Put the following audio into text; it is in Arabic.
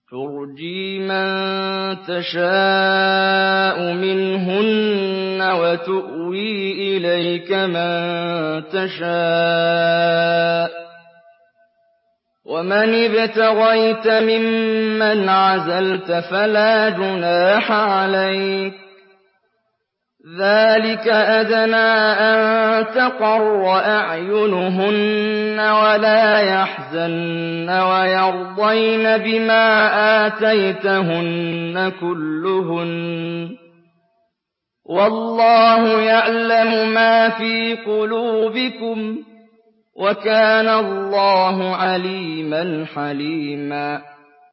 تُرْجِي مَن تَشَاءُ مِنْهُنَّ وَتُؤْوِي إِلَيْكَ مَن تَشَاءُ ۖ وَمَنِ ابْتَغَيْتَ مِمَّنْ عَزَلْتَ فَلَا جُنَاحَ عَلَيْكَ ۚ ذَٰلِكَ أَدْنَىٰ أَن تَقَرَّ أَعْيُنُهُنَّ وَلَا يَحْزَنَّ وَيَرْضَيْنَ بِمَا آتَيْتَهُنَّ كُلُّهُنَّ ۚ وَاللَّهُ يَعْلَمُ مَا فِي قُلُوبِكُمْ ۚ وَكَانَ اللَّهُ عَلِيمًا حَلِيمًا